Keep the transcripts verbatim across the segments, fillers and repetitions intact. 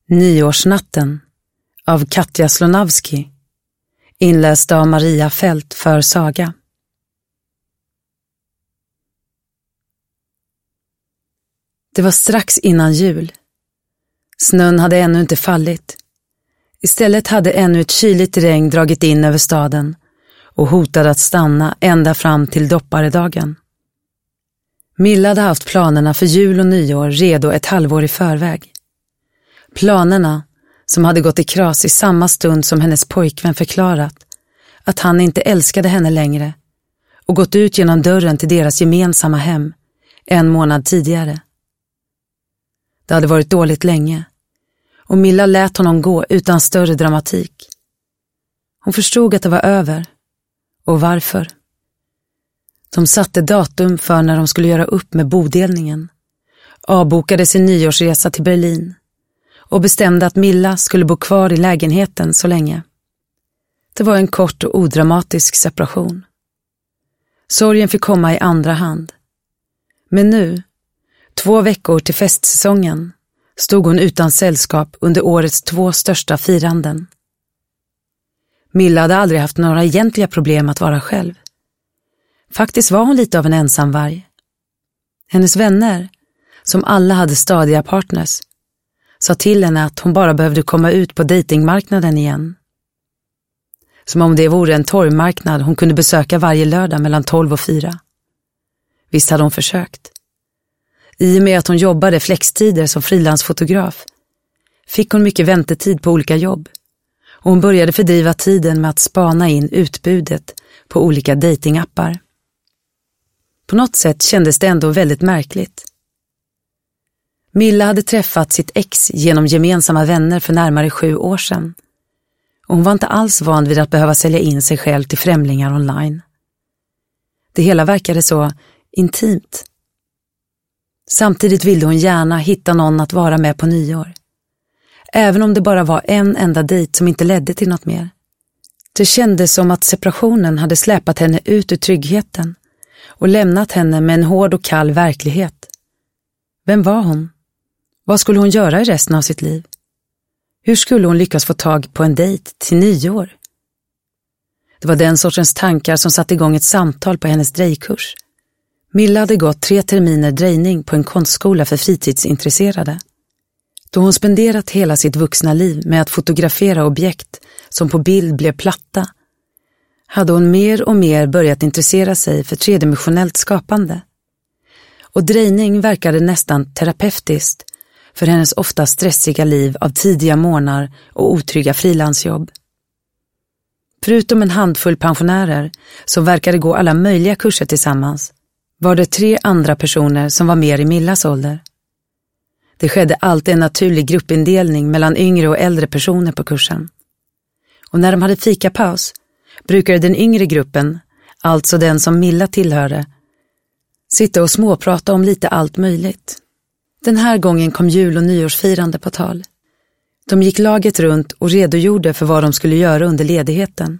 Nyårsnatten av Katja Slonavski, inläst av Maria Fält för Saga. Det var strax innan jul. Snön hade ännu inte fallit. Istället hade ännu ett kyligt regn dragit in över staden och hotade att stanna ända fram till dopparedagen. Milla hade haft planerna för jul och nyår redo ett halvår i förväg. Planerna som hade gått i kras i samma stund som hennes pojkvän förklarat att han inte älskade henne längre och gått ut genom dörren till deras gemensamma hem en månad tidigare. Det hade varit dåligt länge och Milla lät honom gå utan större dramatik. Hon förstod att det var över. Och varför? De satte datum för när de skulle göra upp med bodelningen, avbokade sin nyårsresa till Berlin och bestämde att Milla skulle bo kvar i lägenheten så länge. Det var en kort och odramatisk separation. Sorgen fick komma i andra hand. Men nu, två veckor till festsäsongen, stod hon utan sällskap under årets två största firanden. Milla hade aldrig haft några egentliga problem att vara själv. Faktiskt var hon lite av en ensamvarg. Hennes vänner, som alla hade stadiga partners, sa till henne att hon bara behövde komma ut på datingmarknaden igen. Som om det vore en torgmarknad hon kunde besöka varje lördag mellan tolv och fyra. Visst hade hon försökt. I och med att hon jobbade flextider som frilansfotograf fick hon mycket väntetid på olika jobb och hon började fördriva tiden med att spana in utbudet på olika datingappar. På något sätt kändes det ändå väldigt märkligt. Milla hade träffat sitt ex genom gemensamma vänner för närmare sju år sedan och hon var inte alls van vid att behöva sälja in sig själv till främlingar online. Det hela verkade så intimt. Samtidigt ville hon gärna hitta någon att vara med på nyår. Även om det bara var en enda dejt som inte ledde till något mer. Det kändes som att separationen hade släpat henne ut ur tryggheten och lämnat henne med en hård och kall verklighet. Vem var hon? Vad skulle hon göra i resten av sitt liv? Hur skulle hon lyckas få tag på en dejt till nyår? Det var den sortens tankar som satte igång ett samtal på hennes drejkurs. Milla hade gått tre terminer drejning på en konstskola för fritidsintresserade. Då hon spenderat hela sitt vuxna liv med att fotografera objekt som på bild blev platta, hade hon mer och mer börjat intressera sig för tredimensionellt skapande. Och drejning verkade nästan terapeutiskt för hennes ofta stressiga liv av tidiga morgnar och otrygga frilansjobb. Förutom en handfull pensionärer som verkade gå alla möjliga kurser tillsammans, var det tre andra personer som var mer i Millas ålder. Det skedde alltid en naturlig gruppindelning mellan yngre och äldre personer på kursen. Och när de hade fikapaus brukade den yngre gruppen, alltså den som Milla tillhörde, sitta och småprata om lite allt möjligt. Den här gången kom jul- och nyårsfirande på tal. De gick laget runt och redogjorde för vad de skulle göra under ledigheten.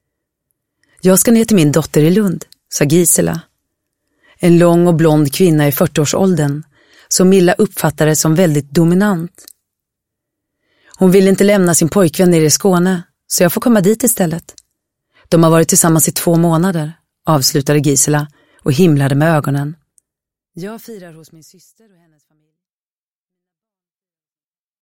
Jag ska ner till min dotter i Lund, sa Gisela. En lång och blond kvinna i fyrtioårsåldern som Milla uppfattade som väldigt dominant. Hon ville inte lämna sin pojkvän nere i Skåne, så jag får komma dit istället. De har varit tillsammans i två månader, avslutade Gisela och himlade med ögonen. Jag firar hos min syster och hennes